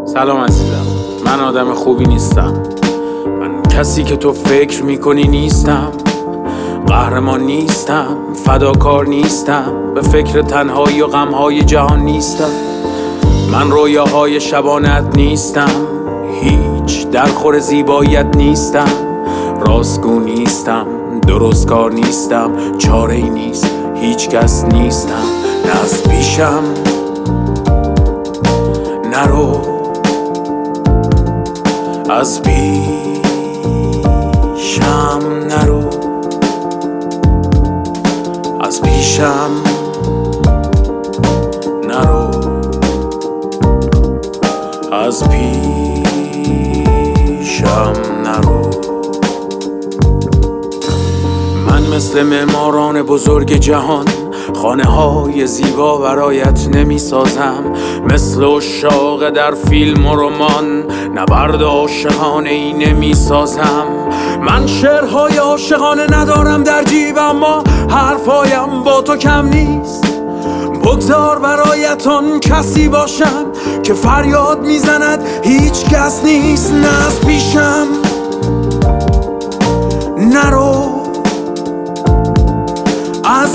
سلام عزیزم، من آدم خوبی نیستم. من کسی که تو فکر میکنی نیستم. قهرمان نیستم، فداکار نیستم، به فکر تنهایی و غمهای جهان نیستم. من رویاهای شبانت نیستم، هیچ درخور زیباییت نیستم. راستگو نیستم، درستکار نیستم، چاره ای نیست، هیچ کس نیستم. نه از پیشم نرو، از پیشم نرو، از پیشم نرو، از پیشم نرو. من مثل معماران بزرگ جهان خانه های زیبا برایت نمی سازم. مثل عشاق در فیلم و رمان نبرد عاشقانه ای نمی سازم. من شعرهای عاشقانه ندارم در جیب، اما حرفایم با تو کم نیست. بگذار برایت آن کسی باشم که فریاد میزند هیچ کس نیست. نه از پیشم نرو، از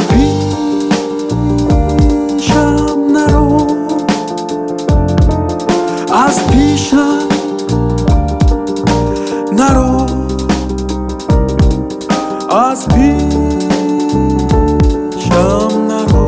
پیشم نرو، از پیشم نرو، از پیشم نرو.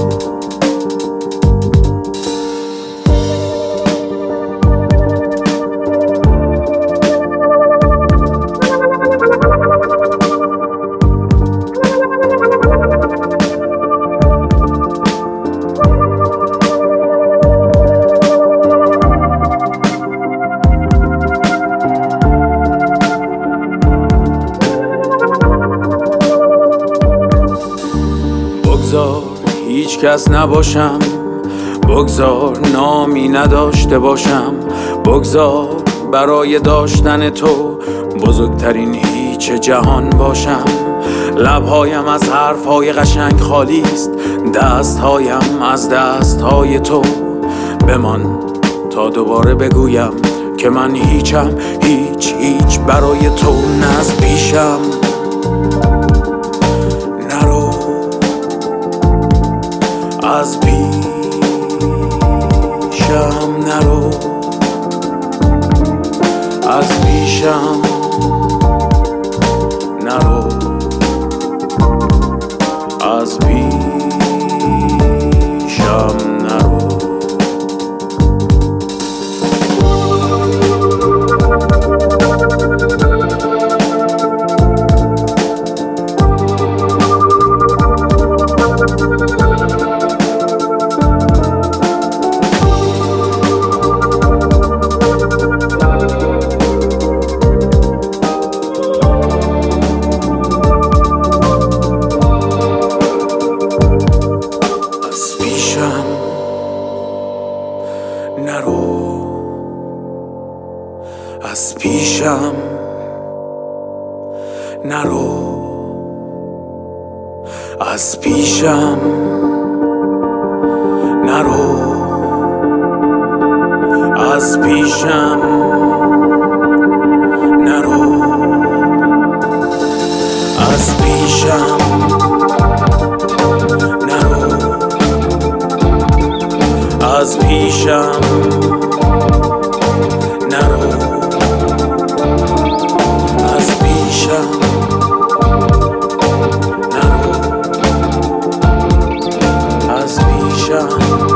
بگذار هیچ کس نباشم، بگذار نامی نداشته باشم، بگذار برای داشتن تو بزرگترین هیچ جهان باشم. لبهایم از حرفهای قشنگ خالی است، دستهایم از دستهای تو. بمان تا دوباره بگویم که من هیچم، هیچ برای تو. نه از پیشم نرو، از پیشم نرو، از پیشم نرو، از پیشم نرو. نرو، از پیشم نرو، از پیشم نرو، از پیشم نرو، از پیشم نرو، از پیشم نرو، از پیشم نرو، از پیشم